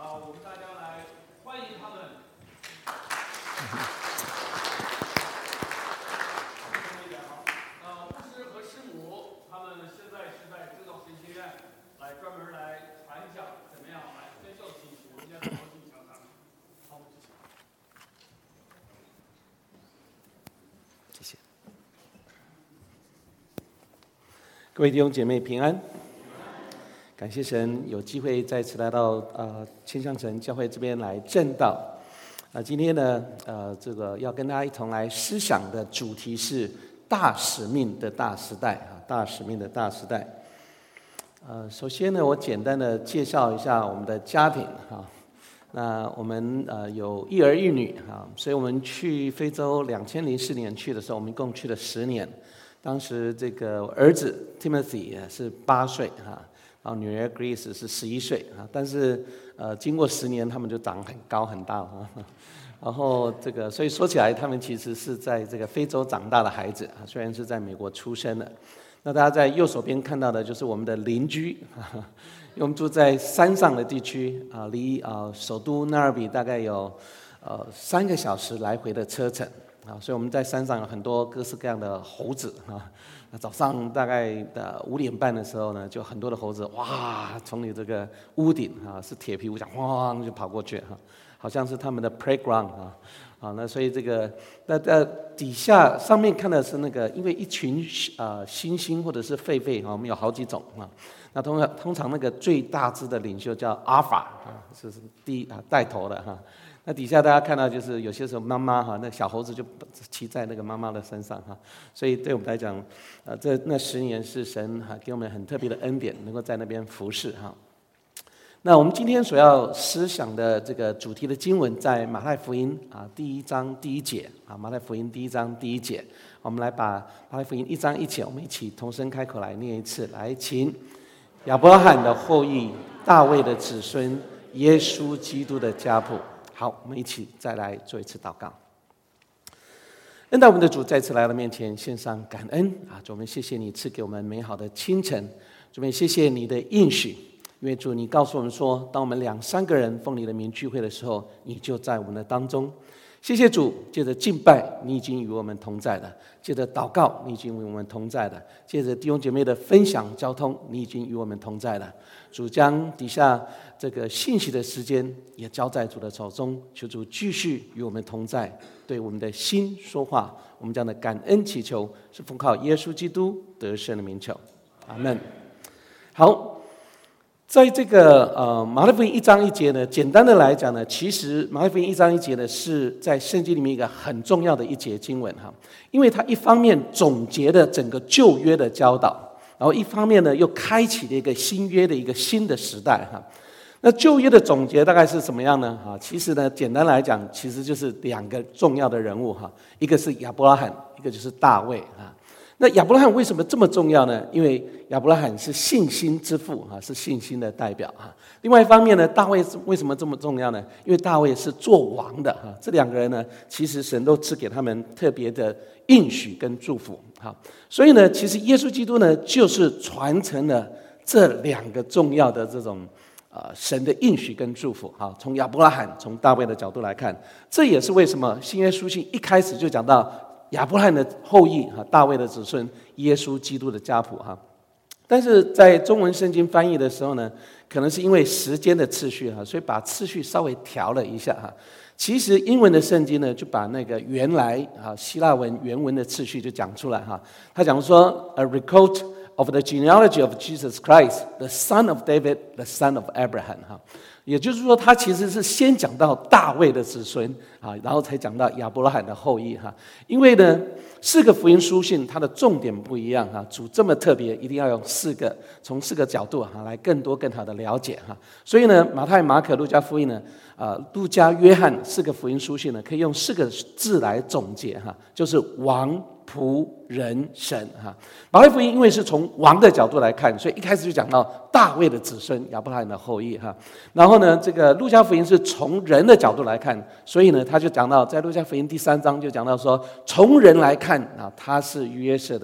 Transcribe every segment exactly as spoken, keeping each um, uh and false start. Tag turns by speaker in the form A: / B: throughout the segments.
A: 啊，我们大家来欢迎他们。一点好。呃，牧师和师母他们现在是在正道神学院来专门来传讲怎么样来宣教信息。我们先高兴一下他们。好，
B: 谢谢。各位弟兄姐妹平安。感谢神有机会再次来到呃千香城教会这边来证道。啊、呃，今天呢，呃，这个要跟大家一同来思想的主题是大使命的大时代啊，大使命的大时代。呃，首先呢，我简单的介绍一下我们的家庭哈。那我们呃有一儿一女哈，所以我们去非洲两千零四年去的时候，我们一共去了十年。当时这个儿子 Timothy 是八岁哈。然后女儿 Grace 是十一岁啊，但是呃经过十年，他们就长很高很大啊。然后这个，所以说起来，他们其实是在这个非洲长大的孩子啊，虽然是在美国出生的。那大家在右手边看到的就是我们的邻居，因为我们住在山上的地区啊，离啊首都纳尔比大概有呃三个小时来回的车程啊，所以我们在山上有很多各式各样的猴子啊。那早上大概的五点半的时候呢，就很多的猴子哇，从你这个屋顶啊，是铁皮屋墙，咣就跑过去哈，好像是他们的 playground 啊，啊，那所以这个那在底下上面看的是那个，因为一群啊猩猩或者是狒狒啊，我们有好几种啊，那通常通常那个最大只的领袖叫阿法啊，是是第一啊带头的哈。那底下大家看到就是有些时候妈妈哈，那小猴子就骑在那个妈妈的身上哈，所以对我们来讲，呃，这那十年是神哈给我们很特别的恩典，能够在那边服侍哈。那我们今天所要思想的这个主题的经文在马太福音啊第一章第一节啊，马太福音第一章第一节，我们来把马太福音一章一节，我们一起同声开口来念一次，来，请亚伯拉罕的后裔，大卫的子孙，耶稣基督的家谱。好，我们一起再来做一次祷告。恩待我们的主再次来到面前，献上感恩啊！主，我们谢谢你赐给我们美好的清晨，主，我们谢谢你的应许，因为主你告诉我们说，当我们两三个人奉你的名聚会的时候，你就在我们的当中。谢谢主，借着敬拜，你已经与我们同在了；借着祷告，你已经与我们同在了；借着弟兄姐妹的分享交通，你已经与我们同在了。主将底下这个信息的时间也交在主的手中，求主继续与我们同在，对我们的心说话。我们这样的感恩祈求，是奉靠耶稣基督得胜的名求，阿们。好。在这个呃马太福音一章一节呢，简单的来讲呢，其实马太福音一章一节呢是在圣经里面一个很重要的一节经文哈，因为它一方面总结了整个旧约的教导，然后一方面呢又开启了一个新约的一个新的时代哈。那旧约的总结大概是什么样呢？哈，其实呢简单来讲，其实就是两个重要的人物哈，一个是亚伯拉罕，一个就是大卫啊。那亚伯拉罕为什么这么重要呢？因为亚伯拉罕是信心之父啊，是信心的代表哈。另外一方面呢，大卫为什么这么重要呢？因为大卫是做王的哈。这两个人呢，其实神都赐给他们特别的应许跟祝福哈。所以呢，其实耶稣基督呢，就是传承了这两个重要的这种呃神的应许跟祝福哈。从亚伯拉罕，从大卫的角度来看，这也是为什么新约书信一开始就讲到亚伯拉罕的后裔哈，大卫的子孙，耶稣基督的家谱哈。但是在中文圣经翻译的时候呢，可能是因为时间的次序哈，所以把次序稍微调了一下哈。其实英文的圣经呢，就把那个原来啊希腊文原文的次序就讲出来哈。他讲说 ，a record of the genealogy of Jesus Christ, the son of David, the son of Abraham 哈。也就是说，他其实是先讲到大卫的子孙啊，然后才讲到亚伯拉罕的后裔哈。因为呢，四个福音书信它的重点不一样哈，主这么特别，一定要用四个从四个角度哈来更多更好的了解哈。所以呢，马太、马可、路加福音呢，啊，路加、约翰四个福音书信呢，可以用四个字来总结哈，就是王、仆、人、神哈。马太福音因为是从王的角度来看，所以一开始就讲到大卫的子孙亚伯拉罕的后裔哈。然后呢，这个路加福音是从人的角度来看，所以呢，他就讲到在路加福音第三章就讲到说，从人来看啊，他是约瑟的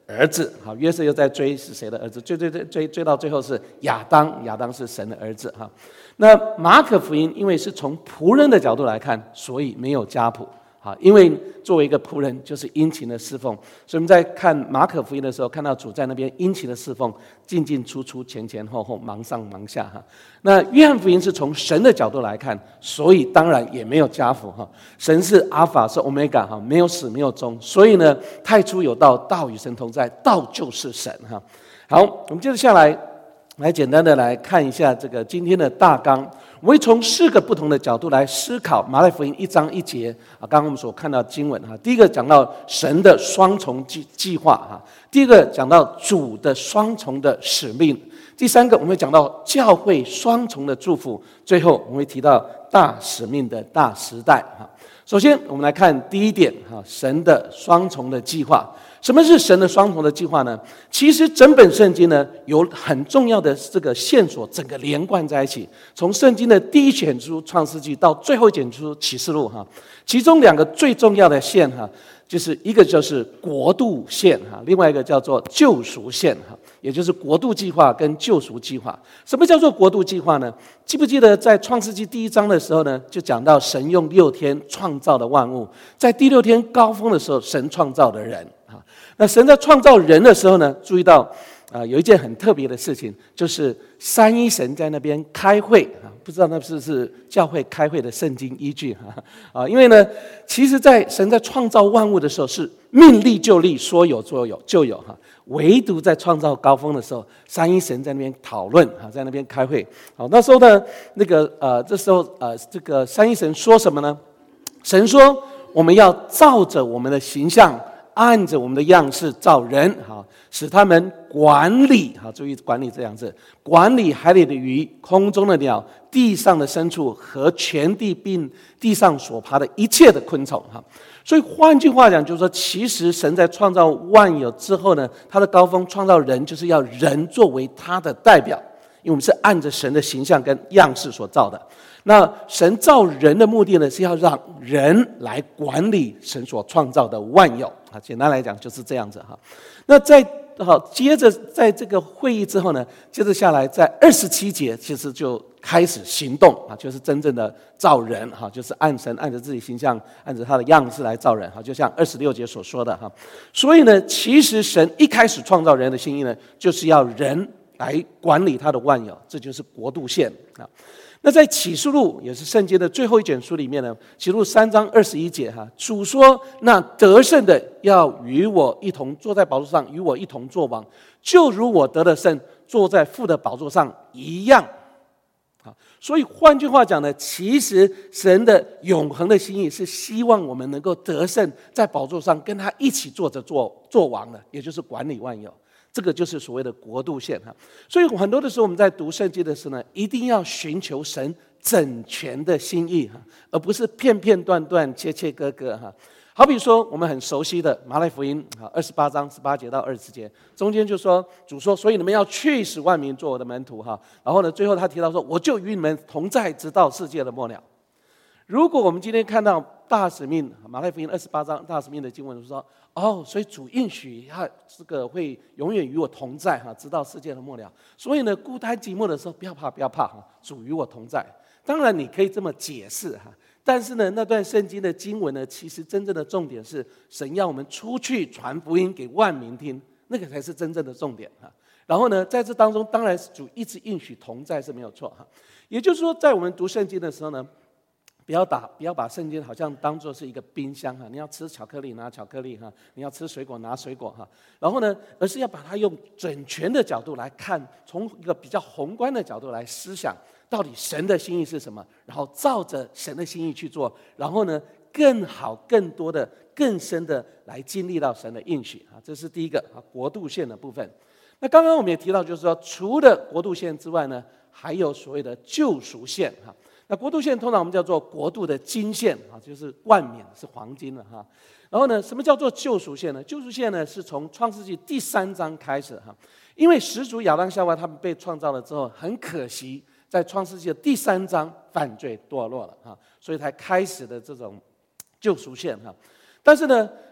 B: 儿子。好，约瑟又在追是谁的儿子？追追追追追到最后是亚当，亚当是神的儿子哈。那马可福音因为是从仆人的角度来看，所以没有家谱。好，因为作为一个仆人，就是殷勤的侍奉，所以我们在看马可福音的时候，看到主在那边殷勤的侍奉，进进出出，前前后后，忙上忙下哈。那约翰福音是从神的角度来看，所以当然也没有家谱哈。神是阿尔法，是 Omega 哈，没有始没有终，所以呢，太初有道，道与神同在，道就是神哈。好，我们接着下来，来简单的来看一下这个今天的大纲。我会从四个不同的角度来思考马太福音一章一节啊，刚刚我们所看到的经文哈。第一个讲到神的双重计计划哈，第二个讲到主的双重的使命，第三个我们会讲到教会双重的祝福，最后我们会提到大使命的大时代哈。首先我们来看第一点哈，神的双重的计划。什么是神的双重的计划呢？其实整本圣经呢有很重要的这个线索，整个连贯在一起。从圣经的第一卷书创世纪到最后一卷书启示录哈，其中两个最重要的线哈，就是一个就是国度线哈，另外一个叫做救赎线哈，也就是国度计划跟救赎计划。什么叫做国度计划呢？记不记得在创世纪第一章的时候呢，就讲到神用六天创造的万物，在第六天高峰的时候，神创造的人。那神在创造人的时候呢，注意到啊、呃，有一件很特别的事情，就是三一神在那边开会啊，不知道那是不是教会开会的圣经依据哈啊？因为呢，其实，在神在创造万物的时候是命立就立，说有就有就有哈，唯独在创造高峰的时候，三一神在那边讨论啊，在那边开会。好，那时候呢，那个呃，这时候呃，这个三一神说什么呢？神说我们要照着我们的形象，按着我们的样式造人，好，使他们管理，好，注意管理这样子，管理海里的鱼、空中的鸟、地上的牲畜和全地并地上所爬的一切的昆虫，哈。所以换句话讲，就是说，其实神在创造万有之后呢，他的高峰创造人，就是要人作为他的代表，因为我们是按着神的形象跟样式所造的。那神造人的目的呢，是要让人来管理神所创造的万有啊。简单来讲就是这样子哈。那在好接着在这个会议之后呢，接着下来在二十七节其实就开始行动啊，就是真正的造人哈，就是按神按着自己形象，按着他的样式来造人哈，就像二十六节所说的哈。所以呢，其实神一开始创造人的心意呢，就是要人来管理他的万有，这就是国度线啊。那在启示录也是圣经的最后一卷书里面呢，启示录三章二十一节哈，主说：“那得胜的要与我一同坐在宝座上，与我一同作王，就如我得了胜，坐在父的宝座上一样。”好，所以换句话讲呢，其实神的永恒的心意是希望我们能够得胜，在宝座上跟他一起坐着做做王的，也就是管理万有。这个就是所谓的国度线哈，所以很多的时候我们在读圣经的时候呢，一定要寻求神整全的心意哈，而不是片片段段、切切割割哈。好比说我们很熟悉的马太福音啊，二十八章十八节到二十四节，中间就说主说，所以你们要去使万民做我的门徒哈。然后呢，最后他提到说，我就与你们同在，直到世界的末了。如果我们今天看到大使命，马太福音二十八章大使命的经文说，哦，所以主应许他这个会永远与我同在哈，直到世界的末了。所以呢，孤单寂寞的时候不要怕，不要怕哈，主与我同在。当然你可以这么解释哈，但是呢，那段圣经的经文呢，其实真正的重点是神要我们出去传福音给万民听，那个才是真正的重点哈。然后呢，在这当中，当然主一直应许同在是没有错哈。也就是说，在我们读圣经的时候呢，不要打，不要把圣经好像当作是一个冰箱哈，你要吃巧克力拿巧克力哈，你要吃水果拿水果哈。然后呢，而是要把它用整全的角度来看，从一个比较宏观的角度来思想，到底神的心意是什么，然后照着神的心意去做，然后呢，更好、更多的、更深的来经历到神的应许啊，这是第一个啊，国度线的部分。那刚刚我们也提到，就是说，除了国度线之外呢，还有所谓的救赎线哈。那国度线通常我们叫做国度的金线啊，就是冠冕是黄金了哈。然后呢，什么叫做救赎线呢？救赎线呢，是从创世纪第三章开始哈。因为始祖亚当夏娃他们被创造了之后，很可惜在创世纪的第三章犯罪堕落了哈，所以才开始的这种救赎线哈。但是呢，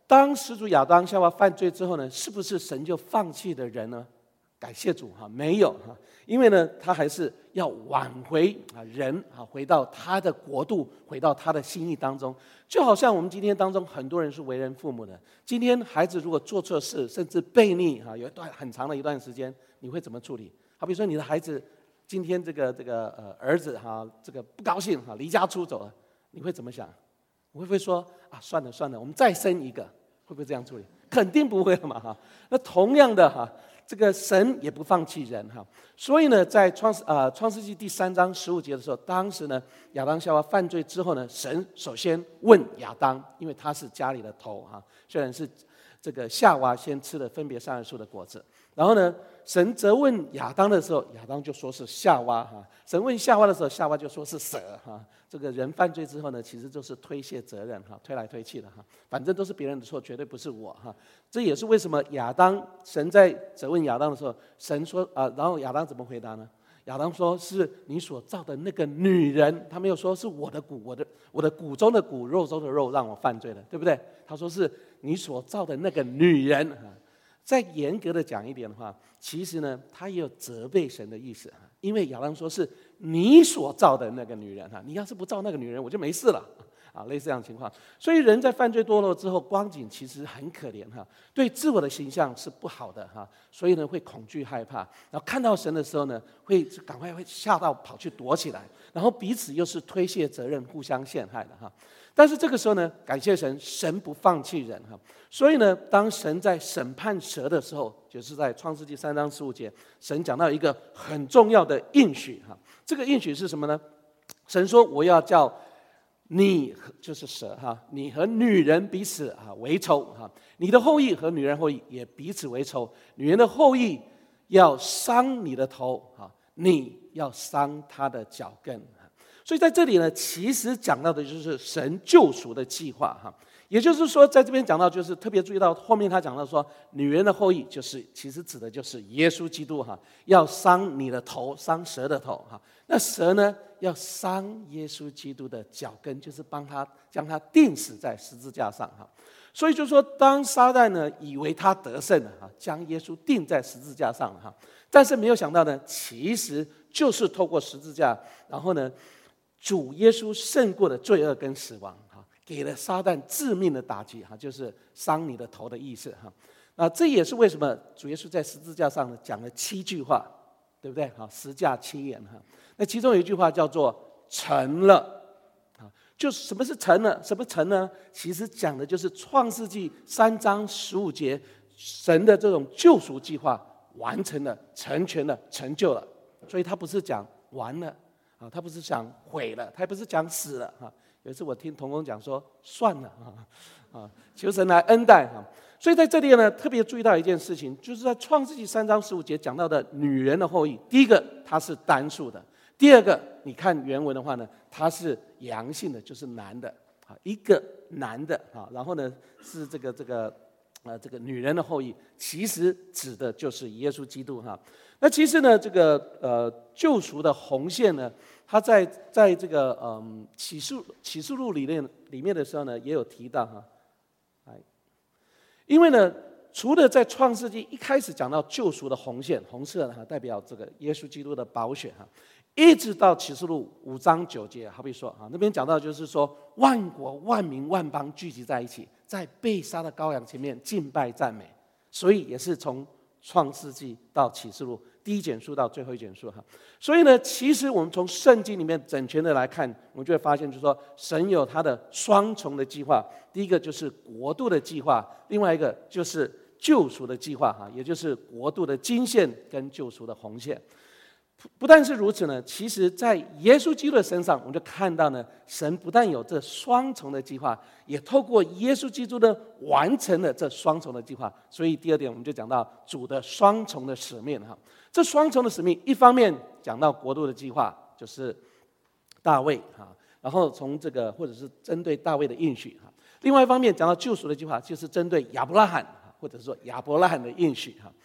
B: 当始祖亚当夏娃犯罪之后呢，是不是神就放弃了人呢？感谢主哈，没有哈，因为呢，他还是要挽回啊人啊，回到他的国度，回到他的心意当中。就好像我们今天当中很多人是为人父母的，今天孩子如果做错事，甚至悖逆哈，有一段很长的一段时间，你会怎么处理？好比说你的孩子今天这个这个呃儿子哈，这个不高兴哈，离家出走了，你会怎么想？你会不会说啊，算了算了，我们再生一个？会不会这样处理？肯定不会了嘛哈。那同样的哈。这个神也不放弃人哈，所以呢，在创世啊创世纪第三章十五节的时候，当时呢亚当夏娃犯罪之后呢，神首先问亚当，因为他是家里的头哈，虽然是这个夏娃先吃了分别善恶树的果子，然后呢，神责问亚当的时候，亚当就说是夏娃哈；神问夏娃的时候，夏娃就说是蛇哈。这个人犯罪之后呢，其实就是推卸责任哈，推来推去的哈，反正都是别人的错，绝对不是我哈。这也是为什么亚当神在责问亚当的时候，神说啊，然后亚当怎么回答呢？亚当说是你所造的那个女人，他没有说是我的骨，我的我的骨中的骨，肉中的肉让我犯罪了，对不对？他说是你所造的那个女人哈。再严格的讲一点的话，其实呢，他也有责备神的意思哈，因为亚当说是你所造的那个女人哈，你要是不造那个女人，我就没事了啊，类似这样的情况。所以人在犯罪堕落之后，光景其实很可怜哈，对自我的形象是不好的哈，所以呢会恐惧害怕，然后看到神的时候呢，会赶快会吓到跑去躲起来，然后彼此又是推卸责任，互相陷害的哈。但是这个时候呢，感谢神，神不放弃人哈。所以呢，当神在审判蛇的时候，就是在创世纪三章十五节，神讲到一个很重要的应许哈。这个应许是什么呢？神说：“我要叫你，就是蛇哈，你和女人彼此啊为仇哈，你的后裔和女人后裔也彼此为仇。女人的后裔要伤你的头哈，你要伤她的脚跟。”所以在这里呢，其实讲到的就是神救赎的计划哈。也就是说，在这边讲到，就是特别注意到后面他讲到说，女人的后裔就是其实指的就是耶稣基督哈，要伤你的头，伤蛇的头哈。那蛇呢，要伤耶稣基督的脚跟，就是帮他将他钉死在十字架上哈。所以就说，当撒旦呢以为他得胜了哈，将耶稣钉在十字架上哈，但是没有想到呢，其实就是透过十字架，然后呢。主耶稣胜过了罪恶跟死亡，哈，给了撒旦致命的打击，哈，就是伤你的头的意思，哈。那这也是为什么主耶稣在十字架上呢讲了七句话，对不对？好，十架七言，哈。那其中有一句话叫做“成了”，啊，就是什么是成了？什么成呢？其实讲的就是创世纪三章十五节，神的这种救赎计划完成了、成全了、成就了。所以他不是讲完了。啊，他不是讲毁了，他也不是讲死了哈。有一次我听同工讲说，算了啊，啊，求神来恩待哈。所以在这里呢，特别注意到一件事情，就是在创世纪三章十五节讲到的女人的后裔，第一个它是单数的，第二个你看原文的话呢，它是阳性的，就是男的啊，一个男的啊，然后呢是这个这个呃这个女人的后裔，其实指的就是耶稣基督哈。那其实呢，这个呃救赎的红线呢，它在在这个嗯启示启示录里面里面的时候呢，也有提到哈，哎，因为呢，除了在创世纪一开始讲到救赎的红线，红色哈代表这个耶稣基督的宝血哈，一直到启示录五章九节，好比说哈那边讲到就是说万国万民万邦聚集在一起，在被杀的羔羊前面敬拜赞美，所以也是从创世纪到启示录第一卷书到最后一卷书哈，所以呢，其实我们从圣经里面整全的来看，我们就会发现，就是说神有他的双重的计划。第一个就是国度的计划，另外一个就是救赎的计划哈，也就是国度的金线跟救赎的红线。不但是如此呢，其实在耶稣基督的身上，我们就看到呢，神不但有这双重的计划，也透过耶稣基督呢完成了这双重的计划。所以第二点，我们就讲到主的双重的使命哈。这双重的使命，一方面讲到国度的计划，就是大卫哈，然后从这个或者是针对大卫的应许哈；另外一方面讲到救赎的计划，就是针对亚伯拉罕或者说亚伯拉罕的应许哈。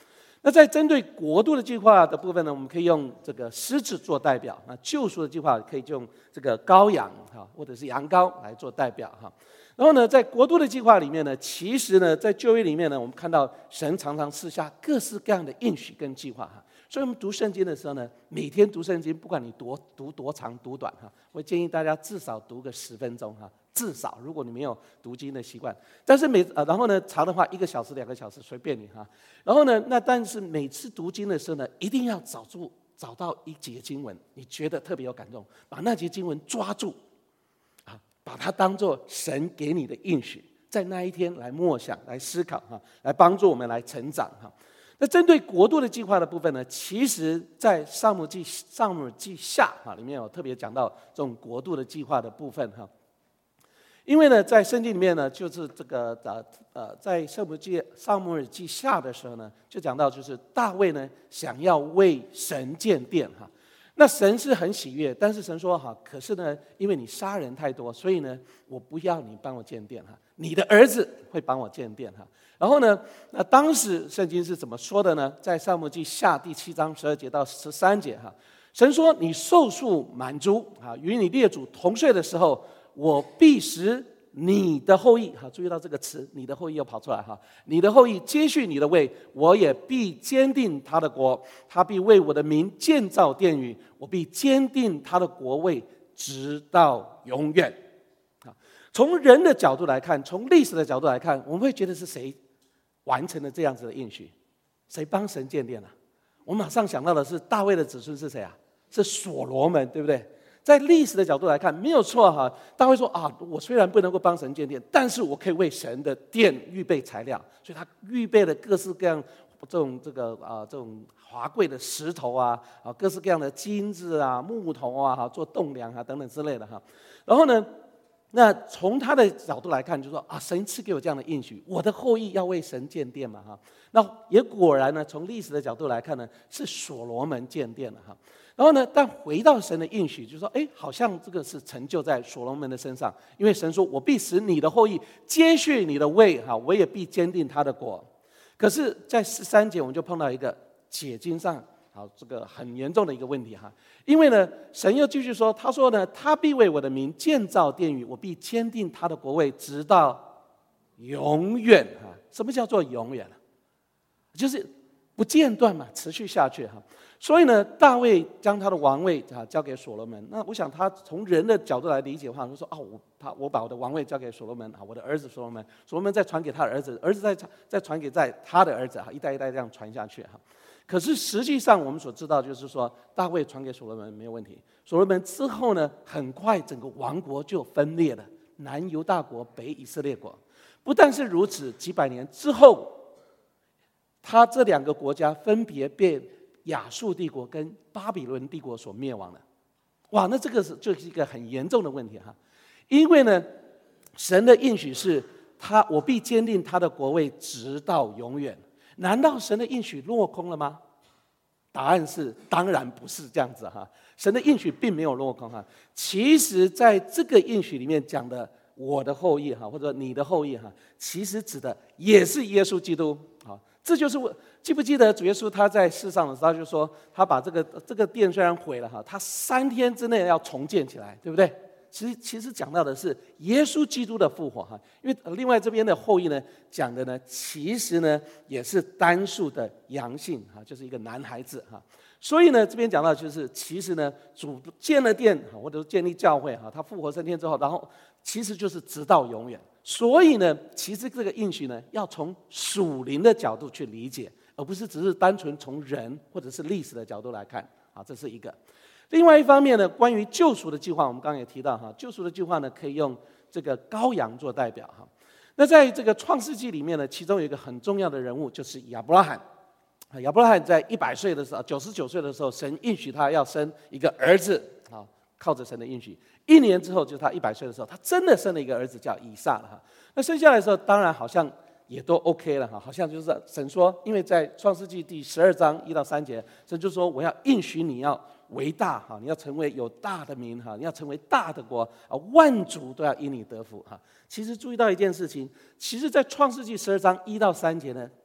B: 那在针对国度的计划的部分呢，我们可以用这个狮子做代表；那救赎的计划可以用这个羔羊哈，或者是羊羔来做代表哈。然后呢，在国度的计划里面呢，其实呢，在旧约里面呢，我们看到神常常赐下各式各样的应许跟计划哈。所以我们读圣经的时候呢，每天读圣经，不管你多读多长读短哈，我建议大家至少读个十分钟哈，至少如果你没有读经的习惯，但是每呃然后呢长的话一个小时两个小时随便你哈。然后呢，那但是每次读经的时候呢，一定要找住找到一节经文，你觉得特别有感动，把那节经文抓住，啊，把它当作神给你的应许，在那一天来默想、来思考哈，来帮助我们来成长哈。那针对国度的计划的部分呢，其实在撒母耳记撒母耳记下啊里面有特别讲到这种国度的计划的部分哈。因为呢，在圣经里面呢，就是这个呃呃，在撒母耳记撒母耳记下的时候呢，就讲到就是大卫呢想要为神建殿哈。那神是很喜悦，但是神说哈，可是呢，因为你杀人太多，所以呢，我不要你帮我建殿哈，你的儿子会帮我建殿哈。然后呢，那当时圣经是怎么说的呢？在撒母耳记下第七章十二节到十三节哈，神说：“你寿数满足啊，与你列祖同岁的时候，我必使你的后裔哈，注意到这个词，你的后裔又跑出来哈，你的后裔接续你的位，我也必坚定他的国，他必为我的名建造殿宇，我必坚定他的国位，直到永远。”啊，从人的角度来看，从历史的角度来看，我们会觉得是谁完成了这样子的应许？谁帮神建殿啊？我马上想到的是大卫的子孙是谁啊？是所罗门，对不对？在历史的角度来看，没有错哈。大卫说啊，我虽然不能够帮神建殿，但是我可以为神的殿预备材料，所以他预备了各式各样这种这个啊这种华贵的石头啊啊各式各样的金子啊木头啊哈做栋梁啊等等之类的哈。然后呢，那从他的角度来看，就说啊，神赐给我这样的应许，我的后裔要为神建殿嘛哈。那也果然呢，从历史的角度来看呢，是所罗门建殿了哈。然后呢，但回到神的应许，就说，哎，好像这个是成就在所罗门的身上，因为神说，我必使你的后裔接续你的位，哈，我也必坚定他的国。可是，在十三节，我们就碰到一个解经上，好，这个很严重的一个问题哈。因为呢，神又继续说，他说呢，他必为我的名建造殿宇，我必坚定他的国位，直到永远哈。什么叫做永远？就是不间断嘛，持续下去哈。所以呢，大卫将他的王位啊交给所罗门。那我想他从人的角度来理解的话，就说哦，我他我把我的王位交给所罗门啊，我的儿子所罗门，所罗门再传给他的儿子，儿子再再传给在他的儿子啊，一代一代这样传下去哈。可是实际上我们所知道就是说，大卫传给所罗门没有问题。所罗门之后呢，很快整个王国就分裂了，南犹大国，北以色列国。不但是如此，几百年之后，他这两个国家分别被亚述帝国跟巴比伦帝国所灭亡了。哇，那这个是就是一个很严重的问题哈。因为呢，神的应许是他，我必坚定他的国位直到永远。难道神的应许落空了吗？答案是当然不是这样子哈。神的应许并没有落空哈。其实在这个应许里面讲的我的后裔哈，或者你的后裔哈，其实指的也是耶稣基督。好，这就是我记不记得主耶稣他在世上的时候，他就说他把这个这个殿虽然毁了哈，他三天之内要重建起来，对不对？其实其实讲到的是耶稣基督的复活哈，因为另外这边的后裔呢讲的呢，其实呢也是单数的阳性哈，就是一个男孩子哈。所以呢，这边讲到就是，其实呢，主建了殿，或者是建立教会哈，他复活升天之后，然后其实就是直到永远。所以呢，其实这个应许呢，要从属灵的角度去理解，而不是只是单纯从人或者是历史的角度来看啊，这是一个。另外一方面呢，关于救赎的计划，我们刚刚也提到哈，救赎的计划呢，可以用这个羔羊做代表哈。那在这个创世纪里面呢，其中有一个很重要的人物就是亚伯拉罕。亚伯拉罕在一百岁的时候，九十九岁的时候，神应许他要生一个儿子啊，靠着神的应许，一年之后就是他一百岁的时候，他真的生了一个儿子叫以撒了哈。那生下来的时候，当然好像也都 OK 了哈，好像就是神说，因为在创世纪第十二章一到三节，神就说我要应许你要为大哈，你要成为有大的名哈，你要成为大的国啊，万族都要因你得福哈。其实注意到一件事情，其实在创世纪十二章一到三节呢，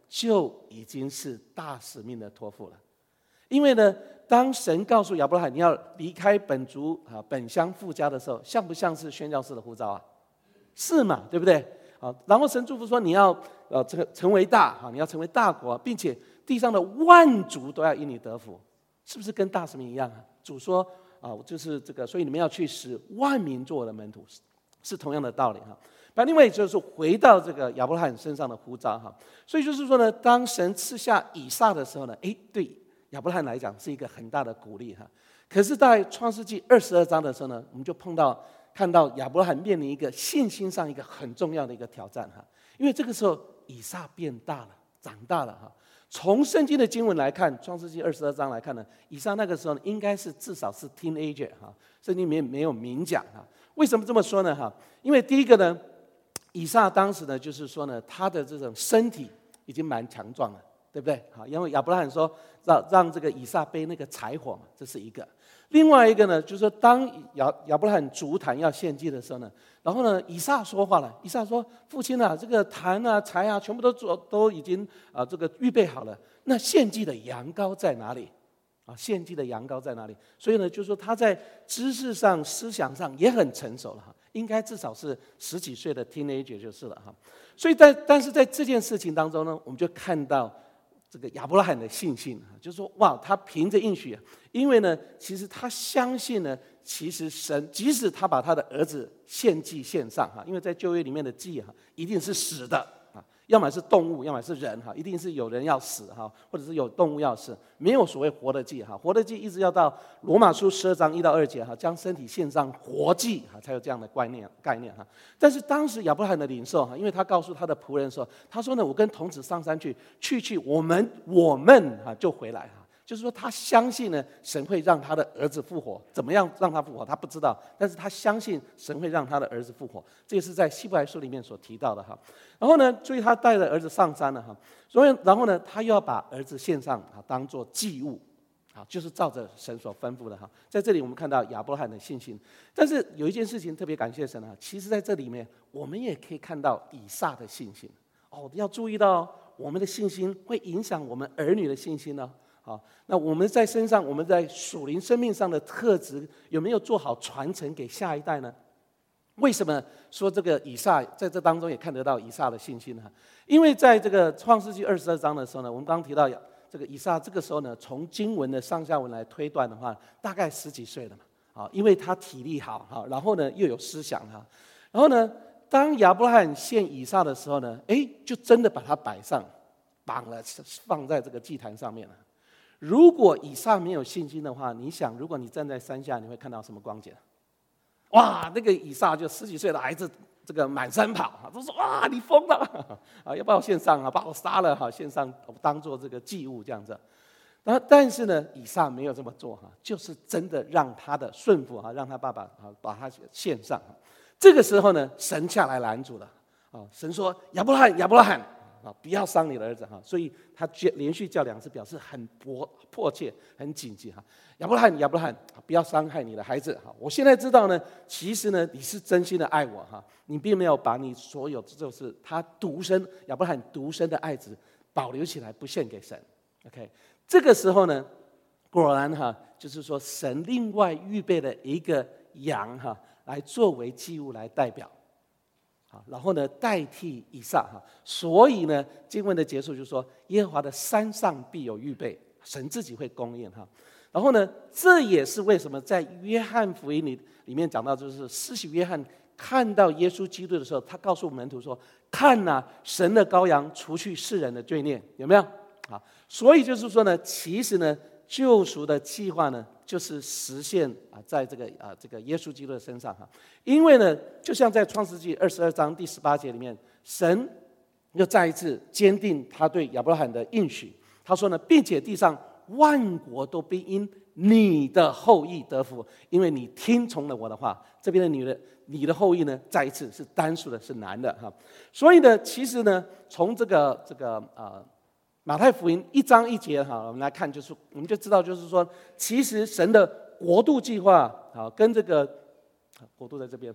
B: 就已经是大使命的托付了。因为呢，当神告诉亚伯拉罕你要离开本族啊本乡父家的时候，像不像是宣教士的呼召啊？是嘛，对不对？好，然后神祝福说你要呃这个成为大啊，你要成为大国，并且地上的万族都要因你得福，是不是跟大使命一样啊？主说啊，就是这个，所以你们要去使万民做我的门徒，是同样的道理哈。那另外就是回到这个亚伯拉罕身上的呼召哈，所以就是说呢，当神赐下以撒的时候呢，哎，对亚伯拉罕来讲是一个很大的鼓励哈。可是，在创世纪二十二章的时候呢，我们就碰到看到亚伯拉罕面临一个信心上一个很重要的一个挑战哈，因为这个时候以撒变大了，长大了哈。从圣经的经文来看，创世纪二十二章来看呢，以撒那个时候呢，应该是至少是 teenager 哈，圣经里面没有明讲哈。为什么这么说呢哈？因为第一个呢，以撒当时呢，就是说呢，他的这种身体已经蛮强壮了，对不对？好，因为亚伯拉罕说让让这个以撒背那个柴火嘛，这是一个。另外一个呢，就是说当亚亚伯拉罕烛坛要献祭的时候呢，然后呢，以撒说话了，以撒说：“父亲啊，这个坛啊、柴啊，全部都做都已经啊这个预备好了，那献祭的羊羔在哪里？啊，献祭的羊羔在哪里？”所以呢，就是说他在知识上、思想上也很成熟了哈，应该至少是十几岁的 teenager 就是了哈。所以在但是在这件事情当中呢，我们就看到这个亚伯拉罕的信心啊，就是说哇，他凭着应许，因为呢，其实他相信呢，其实神即使他把他的儿子献祭献上哈，因为在旧约里面的祭哈，一定是死的啊，要么是动物，要么是人哈，一定是有人要死哈，或者是有动物要死，没有所谓活的祭哈，活的祭一直要到罗马书十二章一到二节哈，将身体献上活祭哈，才有这样的概念概念哈。但是当时亚伯拉罕的领受哈，因为他告诉他的仆人说，他说呢，我跟童子上山去，去去我们我们哈就回来哈。就是说，他相信呢，神会让他的儿子复活。怎么样让他复活，他不知道，但是他相信神会让他的儿子复活。这也是在希伯来书里面所提到的哈。然后呢，所以他带着儿子上山了哈。所以，然后呢，他又要把儿子献上啊，当做祭物，啊，就是照着神所吩咐的哈。在这里，我们看到亚伯拉罕的信心。但是有一件事情特别感谢神啊，其实在这里面，我们也可以看到以撒的信心。哦，要注意到我们的信心会影响我们儿女的信心呢。好，那我们在身上，我们在属灵生命上的特质有没有做好传承给下一代呢？为什么说这个以撒在这当中也看得到以撒的信心呢？因为在这个创世纪二十二章的时候呢，我们刚刚提到这个以撒，这个时候呢，从经文的上下文来推断的话，大概十几岁了嘛。啊，因为他体力好哈，然后呢又有思想哈，然后呢，当亚伯拉罕献以撒的时候呢，哎，就真的把他摆上，绑了，放在这个祭坛上面了。如果以撒没有信心的话，你想，如果你站在山下，你会看到什么光景？哇，那个以撒就十几岁的孩子，这个满山跑啊，都说哇，你疯了啊，要把我献上啊，把我杀了哈，献上当做这个祭物这样子。然后，但是呢，以撒没有这么做哈，就是真的让他的顺服哈，让他爸爸啊把他献上。这个时候呢，神下来拦阻了啊，神说亚伯拉罕，亚伯拉罕。啊，不要伤你的儿子哈，所以他连续叫两次，表示很迫迫切、很紧急哈。亚伯拉罕，亚伯拉罕，不要伤害你的孩子哈。我现在知道呢，其实呢，你是真心的爱我哈，你并没有把你所有就是他独生亚伯拉罕独生的爱子保留起来，不献给神。OK， 这个时候呢，果然哈，就是说神另外预备了一个羊哈，来作为祭物来代表。好，然后呢，代替以撒哈，所以呢，经文的结束就是说，耶和华的山上必有预备，神自己会供应哈。然后呢，这也是为什么在约翰福音里里面讲到，就是施洗约翰看到耶稣基督的时候，他告诉门徒说：“看呐、啊，神的羔羊除去世人的罪孽。”有没有？好，所以就是说呢，其实呢，救赎的计划呢，就是实现啊，在这个啊这个耶稣基督的身上哈。因为呢，就像在创世纪二十二章第十八节里面，神又再一次坚定他对亚伯拉罕的应许。他说呢，并且地上万国都必因你的后裔得福，因为你听从了我的话。这边的你的你的后裔呢，再一次是单数的，是男的哈。所以呢，其实呢，从这个这个啊。马太福音一章一节哈，我们来看，就是我们就知道，就是说，其实神的国度计划啊，跟这个国度在这边哈，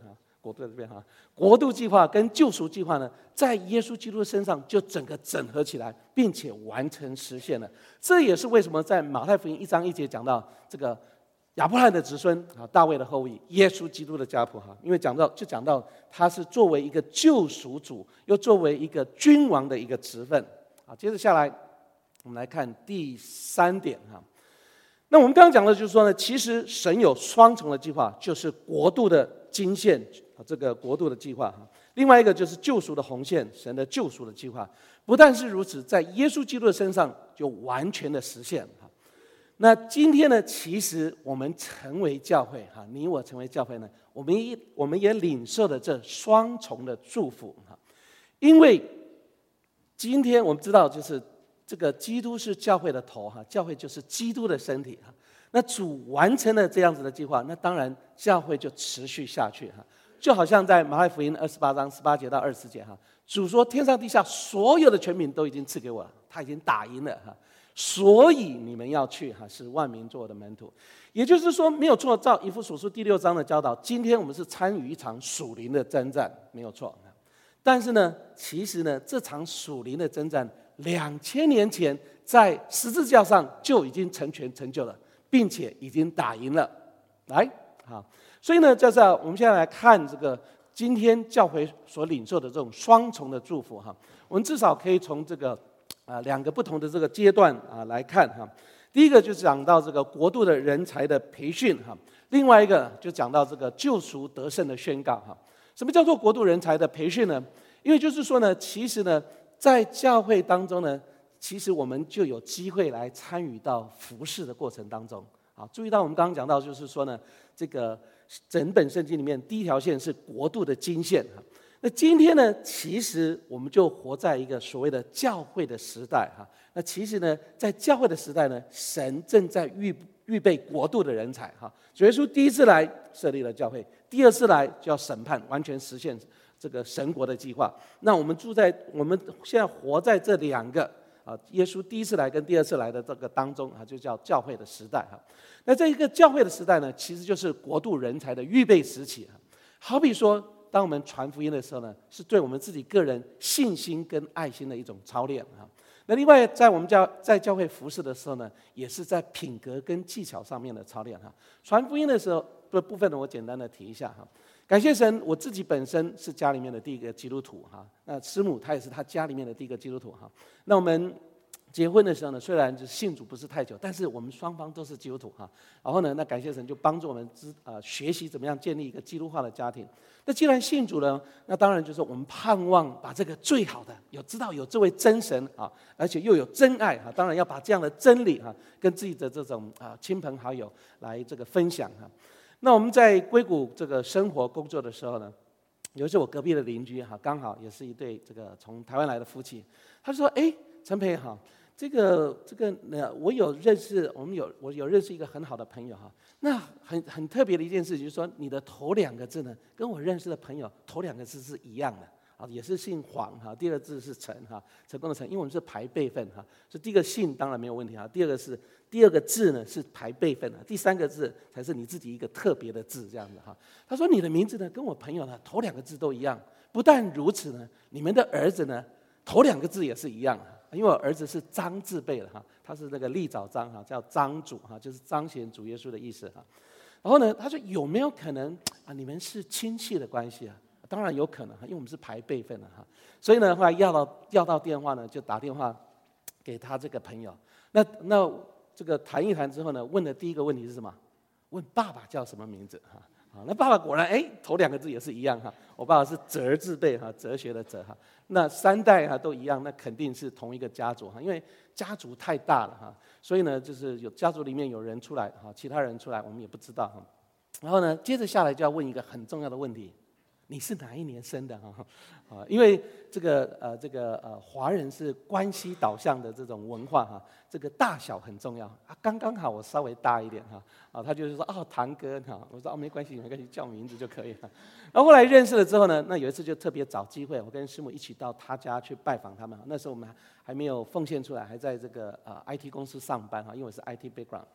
B: 国度在这边哈，国度计划跟救赎计划呢，在耶稣基督身上就整个整合起来，并且完成实现了。这也是为什么在马太福音一章一节讲到这个亚伯拉罕的子孙啊，大卫的后裔，耶稣基督的家谱哈，因为讲到就讲到他是作为一个救赎主，又作为一个君王的一个职分。好，接着下来我们来看第三点哈。那我们刚刚讲的就是说呢，其实神有双重的计划，就是国度的经线，这个国度的计划哈；另外一个就是救赎的红线，神的救赎的计划。不但是如此，在耶稣基督的身上就完全的实现哈。那今天呢，其实我们成为教会哈，你我成为教会呢，我们也我们也领受了这双重的祝福哈，因为今天我们知道就是。这个基督是教会的头哈，教会就是基督的身体哈。那主完成了这样子的计划，那当然教会就持续下去哈。就好像在马太福音二十八章十八节到二十节哈，主说天上地下所有的权柄都已经赐给我了，他已经打赢了哈，所以你们要去哈，使万民做我的门徒。也就是说，没有错，照以弗所书第六章的教导，今天我们是参与一场属灵的征战，没有错。但是呢，其实呢，这场属灵的征战。两千年前，在十字架上就已经成全成就了，并且已经打赢了。来，好，所以呢，就是我们现在来看这个今天教会所领受的这种双重的祝福哈。我们至少可以从这个啊两个不同的这个阶段啊来看哈。第一个就是讲到这个国度的人才的培训哈，另外一个就讲到这个救赎得胜的宣告哈。什么叫做国度人才的培训呢？因为就是说呢，其实呢。在教会当中呢，其实我们就有机会来参与到服事的过程当中。啊，注意到我们刚刚讲到，就是说呢，这个整本圣经里面第一条线是国度的经线。那今天呢，其实我们就活在一个所谓的教会的时代哈。那其实呢，在教会的时代呢，神正在预预备国度的人才哈。主耶稣第一次来设立了教会，第二次来就要审判，完全实现。这个神国的计划，那我们住在我们现在活在这两个啊，耶稣第一次来跟第二次来的这个当中啊，就叫教会的时代哈。那这一个教会的时代呢，其实就是国度人才的预备时期哈。好比说，当我们传福音的时候呢，是对我们自己个人信心跟爱心的一种操练哈。那另外，在我们教在教会服事的时候呢，也是在品格跟技巧上面的操练哈。传福音的时候的部分呢，我简单的提一下哈。感谢神，我自己本身是家里面的第一个基督徒哈。那师母她也是她家里面的第一个基督徒哈。那我们结婚的时候呢，虽然就信主不是太久，但是我们双方都是基督徒哈。然后呢，那感谢神就帮助我们知啊学习怎么样建立一个基督化的家庭。那既然信主了，那当然就是我们盼望把这个最好的，有知道有这位真神啊，而且又有真爱哈，当然要把这样的真理哈，跟自己的这种啊亲朋好友来这个分享哈。那我们在硅谷这个生活工作的时候呢，有一次我隔壁的邻居哈，刚好也是一对这个从台湾来的夫妻，他说：“哎，陈培哈，这个这个呢，我有认识，我们有我有认识一个很好的朋友哈。那很很特别的一件事，就是说你的头两个字呢，跟我认识的朋友头两个字是一样的。”啊，也是姓黄哈，第二个字是陈哈，成功的陈，因为我们是排辈分哈，所以第一个姓当然没有问题哈，第二个是第二个字呢是排辈分的，第三个字才是你自己一个特别的字这样子哈。他说你的名字呢跟我朋友呢头两个字都一样，不但如此呢，你们的儿子呢头两个字也是一样，因为我儿子是张字辈的哈，他是那个立早章哈，叫张主哈，就是彰显主耶稣的意思哈。然后呢，他说有没有可能啊，你们是亲戚的关系啊？当然有可能，因为我们是排辈分的哈，所以呢，后来要到要到电话呢，就打电话给他这个朋友。那那这个谈一谈之后呢，问的第一个问题是什么？问爸爸叫什么名字哈？啊，那爸爸果然哎，头两个字也是一样哈。我爸爸是哲字辈哈，哲学的哲哈。那三代哈都一样，那肯定是同一个家族哈，因为家族太大了哈，所以呢，就是有家族里面有人出来哈，其他人出来我们也不知道哈。然后呢，接着下来就要问一个很重要的问题。你是哪一年生的哈？啊，因为这个呃这个呃华人是关系导向的这种文化哈，这个大小很重要啊。刚刚好我稍微大一点哈，啊他就是说哦堂哥哈，我说哦没关系没关系叫名字就可以了。然后后来认识了之后呢，那有一次就特别找机会，我跟师母一起到他家去拜访他们。那时候我们还没有奉献出来，还在这个呃 I T 公司上班哈，因为我是 I T background。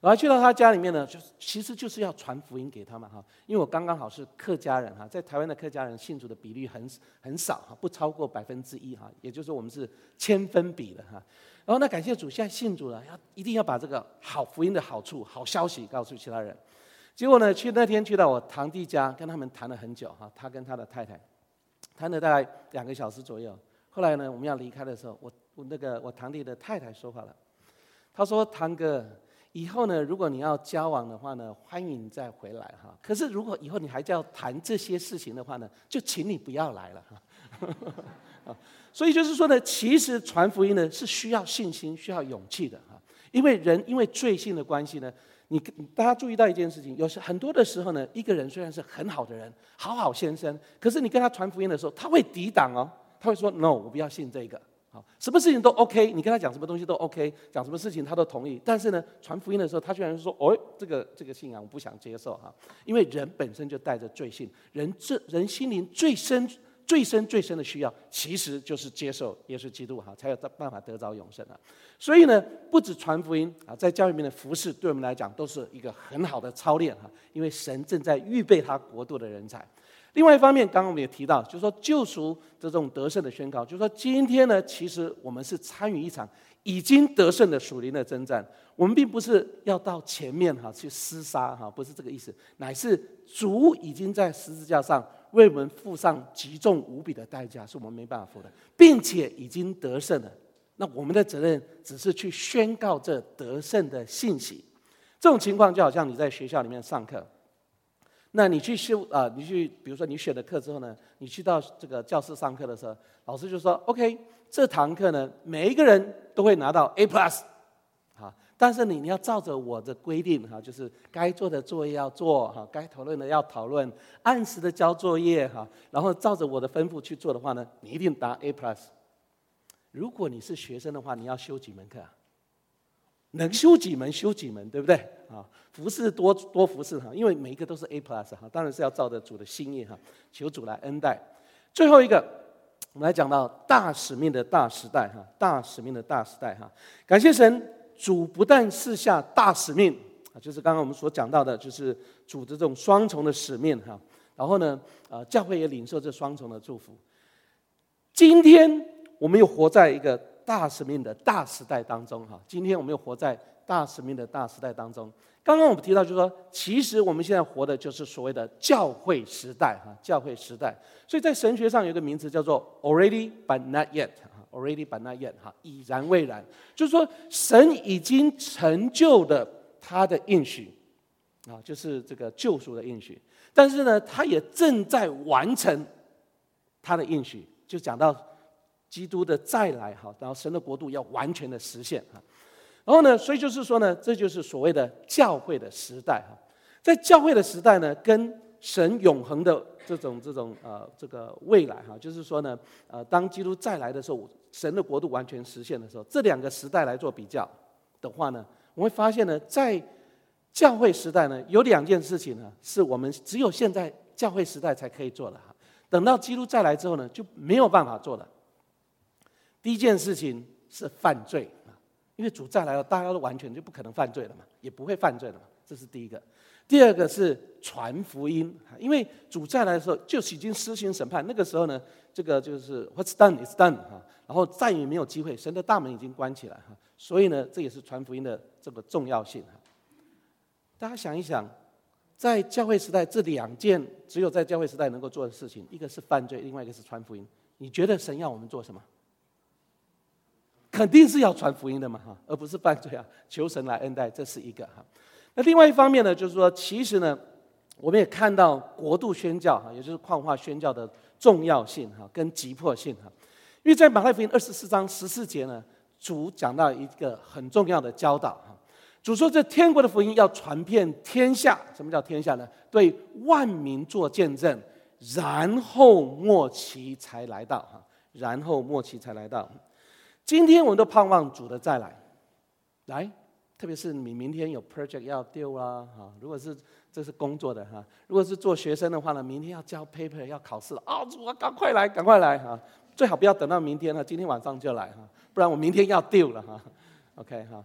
B: 我还去到他家里面呢，就其实就是要传福音给他们哈，因为我刚刚好是客家人哈，在台湾的客家人信主的比率很很少哈，不超过百分之一哈，也就是说我们是千分比的哈。然后呢，感谢主，现在信主了，要一定要把这个好福音的好处、好消息告诉其他人。结果呢，去那天去到我堂弟家，跟他们谈了很久哈，他跟他的太太谈了大概两个小时左右。后来呢，我们要离开的时候，我我那个我堂弟的太太说话了，他说：“堂哥，以后呢，如果你要交往的话呢，欢迎你再回来哈。可是如果以后你还要谈这些事情的话呢，就请你不要来了哈。”所以就是说呢，其实传福音呢是需要信心、需要勇气的哈。因为人因为罪性的关系呢，你大家注意到一件事情，有时很多的时候呢，一个人虽然是很好的人、好好先生，可是你跟他传福音的时候，他会抵挡哦，他会说 ：“No， 我不要信这个。”好，什么事情都 OK， 你跟他讲什么东西都 OK， 讲什么事情他都同意。但是呢，传福音的时候，他居然说：“哦，这个这个信仰我不想接受哈。”因为人本身就带着罪性，人这人心灵最深。最深最深的需要，其实就是接受耶稣基督哈，才有办法得着永生啊。所以呢，不止传福音啊，在教会里面的服事，对我们来讲都是一个很好的操练哈。因为神正在预备他国度的人才。另外一方面，刚刚我们也提到，就是说救赎这种得胜的宣告，就是说今天呢，其实我们是参与一场已经得胜的属灵的征战。我们并不是要到前面哈去厮杀哈，不是这个意思，乃是主已经在十字架上为我们付上极重无比的代价，是我们没办法付的，并且已经得胜了。那我们的责任只是去宣告这得胜的信息。这种情况就好像你在学校里面上课，那你去修啊、呃，你去比如说你选了课之后呢，你去到这个教室上课的时候，老师就说 ：“OK， 这堂课呢，每一个人都会拿到 A plus。”但是你你要照着我的规定哈，就是该做的作业要做哈，该讨论的要讨论，按时的交作业哈，然后照着我的吩咐去做的话呢，你一定达 A plus。如果你是学生的话，你要修几门课啊？能修几门修几门，对不对啊？服侍多多服侍哈，因为每一个都是 A plus 哈，当然是要照着主的心意哈，求主来恩待。最后一个，我们来讲到大使命的大时代哈，大使命的大时代哈，感谢神。主不但赐下大使命啊，就是刚刚我们所讲到的，就是主的这种双重的使命哈。然后呢，呃，教会也领受这双重的祝福。今天我们又活在一个大使命的大时代当中哈。今天我们又活在大使命的大时代当中。刚刚我们提到，就是说，其实我们现在活的就是所谓的教会时代哈，教会时代。所以在神学上有一个名词叫做 already but not yet。already but not yet 哈，已然未然，就是说神已经成就了他的应许啊，就是这个救赎的应许。但是呢，他也正在完成他的应许，就讲到基督的再来哈，然后神的国度要完全的实现哈。然后呢，所以就是说呢，这就是所谓的教会的时代哈。在教会的时代呢，跟神永恒的这种这种呃这个未来哈，就是说呢，呃，当基督再来的时候，神的国度完全实现的时候，这两个时代来做比较的话呢，我们会发现呢，在教会时代呢，有两件事情呢，是我们只有现在教会时代才可以做的哈。等到基督再来之后呢，就没有办法做了。第一件事情是犯罪啊，因为主再来了，大家都完全就不可能犯罪了嘛，也不会犯罪了嘛，这是第一个。第二个是传福音，因为主再来的时候就已经施行审判，那个时候呢，这个就是 What's done is done 哈，然后再也没有机会，神的大门已经关起来哈，所以呢，这也是传福音的这个重要性哈。大家想一想，在教会时代这两件只有在教会时代能够做的事情，一个是犯罪，另外一个是传福音。你觉得神要我们做什么？肯定是要传福音的嘛哈，而不是犯罪啊，求神来恩待，这是一个哈。那另外一方面呢，就是说，其实呢，我们也看到国度宣教哈，也就是旷化宣教的重要性哈，跟急迫性哈。因为在马太福音二十四章十四节呢，主讲到一个很重要的教导哈。主说，这天国的福音要传遍天下。什么叫天下呢？对万民做见证，然后末期才来到哈，然后末期才来到。今天我们都盼望主的再来，来。特别是你明天有 project 要丢啦，哈，如果是这是工作的哈，如果是做学生的话呢，明天要交 paper 要考试了，啊，主啊，赶快来，赶快来哈，最好不要等到明天了，今天晚上就来哈，不然我明天要丢了哈 ，OK 哈。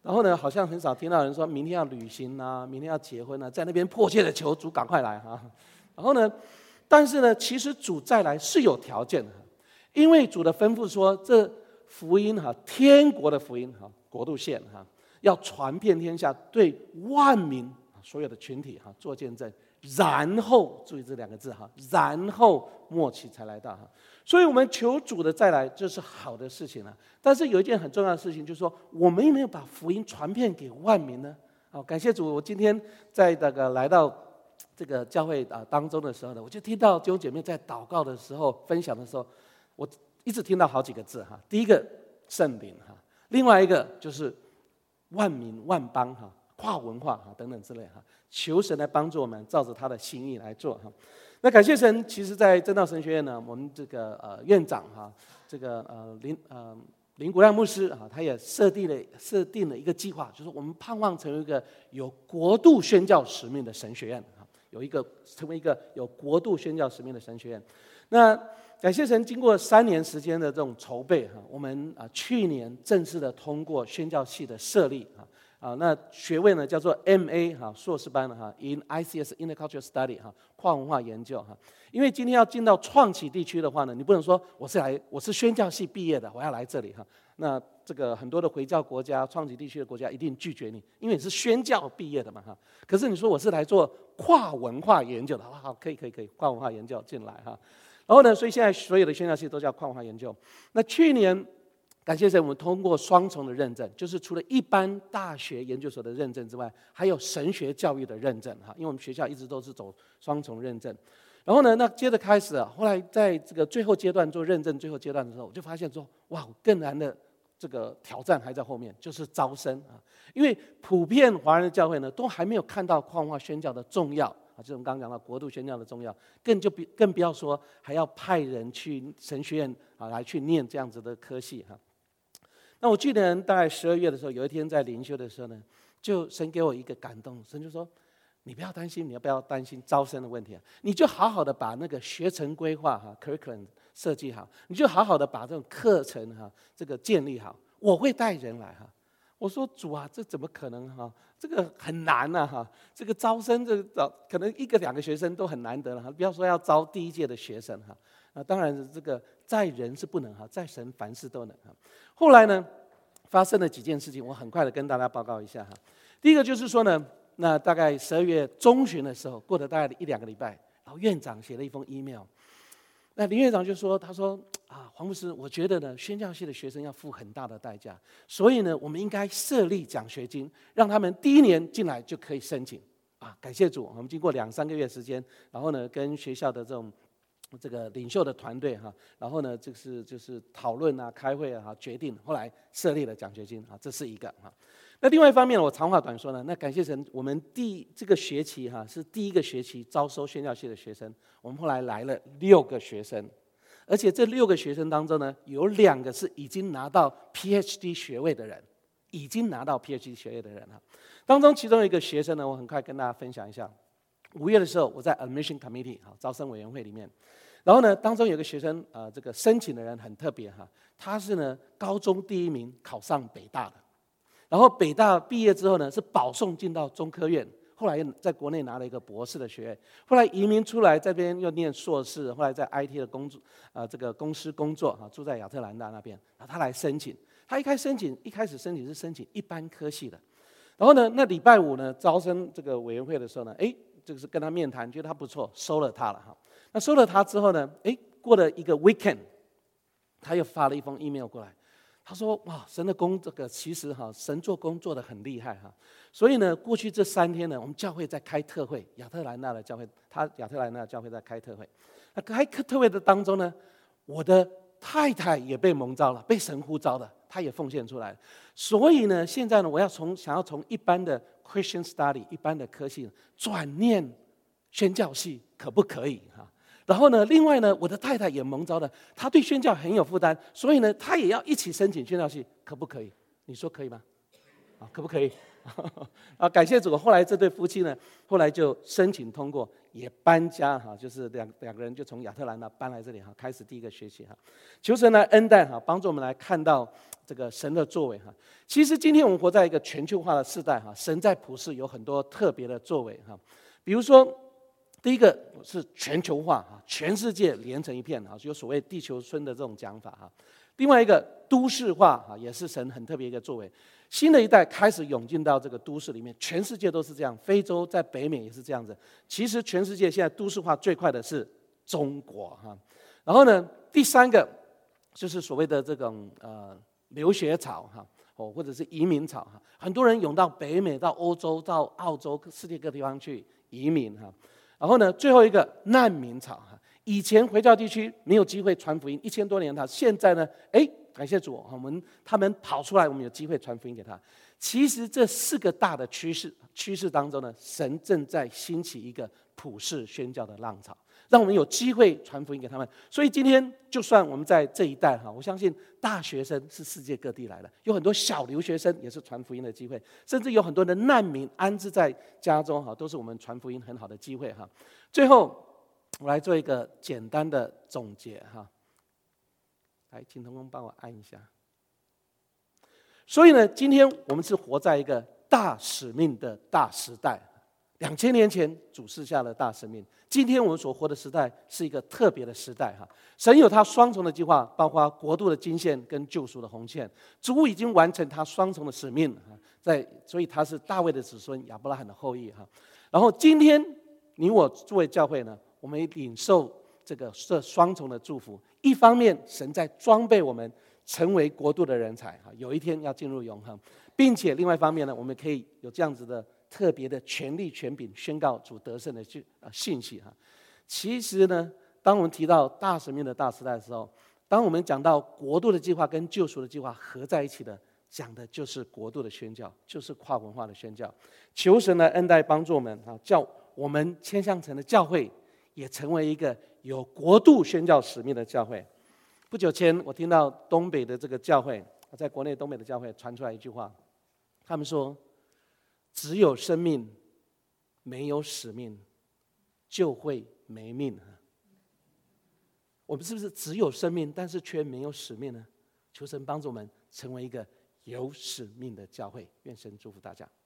B: 然后呢，好像很少听到人说明天要旅行啊，明天要结婚啊，在那边迫切的求主赶快来哈。然后呢，但是呢，其实主再来是有条件的，因为主的吩咐说，这福音哈，天国的福音哈，国度线哈，要传遍天下，对万民所有的群体哈做见证。然后注意这两个字哈，然后末期才来到哈。所以我们求主的再来，这是好的事情了。但是有一件很重要的事情，就是说我们有没有把福音传遍给万民呢？好，感谢主，我今天在那个来到这个教会啊当中的时候呢，我就听到弟兄姐妹在祷告的时候、分享的时候，我一直听到好几个字哈。第一个圣灵哈，另外一个就是万民万邦哈。跨文化哈等等之类哈，求神来帮助我们，照着他的心意来做哈。那感谢神，其实，在真道神学院呢，我们这个呃院长哈，这个呃林呃林国亮牧师啊，他也设定了设定了一个计划，就是我们盼望成为一个有国度宣教使命的神学院啊，有一个成为一个有国度宣教使命的神学院。那感谢神，经过三年时间的这种筹备哈，我们啊去年正式的通过宣教系的设立啊。啊，那学位呢叫做 M A 哈，硕士班哈 ，in I C S Intercultural Study 哈，跨文化研究哈。因为今天要进到创启地区的话呢，你不能说我是来我是宣教系毕业的，我要来这里哈。那这个很多的回教国家、创启地区的国家一定拒绝你，因为你是宣教毕业的嘛哈。可是你说我是来做跨文化研究的，好好可以可以可以，跨文化研究进来哈。然后呢，所以现在所有的宣教系都叫跨文化研究。那去年。感谢神，我们通过双重的认证，就是除了一般大学研究所的认证之外，还有神学教育的认证哈。因为我们学校一直都是走双重认证。然后呢，那接着开始啊，后来在这个最后阶段做认证，最后阶段的时候，我就发现说，哇，更难的这个挑战还在后面，就是招生啊。因为普遍华人的教会呢，都还没有看到跨文化宣教的重要啊，就是我们刚刚讲到国度宣教的重要，更就比更不要说还要派人去神学院啊来去念这样子的科系哈。那我去年大概十二月的时候，有一天在灵修的时候呢，就神给我一个感动，神就说：“你不要担心，你要不要担心招生的问题啊？你就好好的把那个学程规划哈 ，curriculum 设计好，你就好好的把这种课程哈，这个建立好，我会带人来哈。”我说：“主啊，这怎么可能哈？这个很难呐哈！这个招生这招可能一个两个学生都很难得了哈，不要说要招第一届的学生哈。啊，当然这个在人是不能哈，在神凡事都能哈。”后来呢，发生了几件事情，我很快的跟大家报告一下哈。第一个就是说呢，那大概十二月中旬的时候，过了大概一两个礼拜，然后院长写了一封 email， 那林院长就说，他说啊，黄牧师，我觉得呢，宣教系的学生要付很大的代价，所以呢，我们应该设立奖学金，让他们第一年进来就可以申请啊。感谢主，我们经过两三个月时间，然后呢，跟学校的这种。这个领袖的团队哈，然后呢，就是就是讨论啊、开会啊，决定后来设立了奖学金啊，这是一个哈。那另外一方面，我长话短说呢，那感谢神，我们第这个学期哈是第一个学期招收宣教系的学生，我们后来来了六个学生，而且这六个学生当中呢，有两个是已经拿到 P H D 学位的人，已经拿到 P H D 学位的人哈。当中其中一个学生呢，我很快跟大家分享一下。五月的时候，我在 Admission Committee 哈招生委员会里面，然后呢，当中有个学生啊、呃，这个申请的人很特别哈，他是呢高中第一名考上北大的，然后北大毕业之后呢是保送进到中科院，后来在国内拿了一个博士的学位，后来移民出来这边又念硕士，后来在 I T 的工作啊、呃、这个公司工作哈，住在亚特兰大那边，然后他来申请，他一开始申请一开始申请是申请一般科系的，然后呢那礼拜五呢招生这个委员会的时候呢，哎。就是跟他面谈，觉得他不错，收了他了哈。那收了他之后呢，哎，过了一个 weekend， 他又发了一封 email 过来，他说：“哇，神的工这个其实哈，神做工做得很厉害哈。所以呢，过去这三天呢，我们教会在开特会，亚特兰大的教会，他亚特兰大的教会在开特会。那开特会的当中呢，我的太太也被蒙召了，被神呼召的，她也奉献出来了。所以呢，现在呢，我要从想要从一般的 Christian Study 一般的科系转念宣教系，可不可以哈？然后呢，另外呢，我的太太也蒙召的，她对宣教很有负担，所以呢，她也要一起申请宣教系，可不可以？你说可以吗？ 啊，可不可以？啊，感谢主，后来这对夫妻呢，后来就申请通过，也搬家哈，就是两两个人就从亚特兰大搬来这里哈，开始第一个学习哈。求神来恩待哈，帮助我们来看到这个神的作为哈。其实今天我们活在一个全球化的时代哈，神在普世有很多特别的作为哈。比如说，第一个是全球化哈，全世界连成一片哈，有所谓地球村的这种讲法哈。另外一个都市化哈，也是神很特别一个作为。新的一代开始涌进到这个都市里面，全世界都是这样，非洲在北美也是这样子。其实全世界现在都市化最快的是中国哈。然后呢，第三个就是所谓的这种呃留学潮哈，哦或者是移民潮哈，很多人涌到北美、到欧洲、到澳洲、世界各地方去移民哈。然后呢，最后一个难民潮哈。以前回教地区没有机会传福音，一千多年他现在呢，哎。感谢主，我们他们跑出来，我们有机会传福音给他。其实这四个大的趋势趋势当中呢，神正在兴起一个普世宣教的浪潮，让我们有机会传福音给他们。所以今天，就算我们在这一代哈，我相信大学生是世界各地来的，有很多小留学生也是传福音的机会，甚至有很多的难民安置在家中哈，都是我们传福音很好的机会哈。最后，我来做一个简单的总结哈。来，请同工帮我按一下。所以呢，今天我们是活在一个大使命的大时代。两千年前主赐下了大使命，今天我们所活的时代是一个特别的时代哈。神有他双重的计划，包括国度的金线跟救赎的红线。主已经完成他双重的使命哈，在所以他是大卫的子孙，亚伯拉罕的后裔哈。然后今天你我作为教会呢，我们领受这个这双重的祝福。一方面，神在装备我们成为国度的人才，有一天要进入永恒，并且另外一方面呢，我们可以有这样子的特别的权力权柄，宣告主得胜的信息哈。其实呢，当我们提到大使命的大时代的时候，当我们讲到国度的计划跟救赎的计划合在一起的，讲的就是国度的宣教，就是跨文化的宣教。求神的恩待帮助我们啊，叫我们千橡城的教会也成为一个有国度宣教使命的教会。不久前，我听到东北的这个教会，在国内东北的教会传出来一句话，他们说：“只有生命，没有使命，就会没命。”我们是不是只有生命，但是却没有使命呢？求神帮助我们成为一个有使命的教会。愿神祝福大家。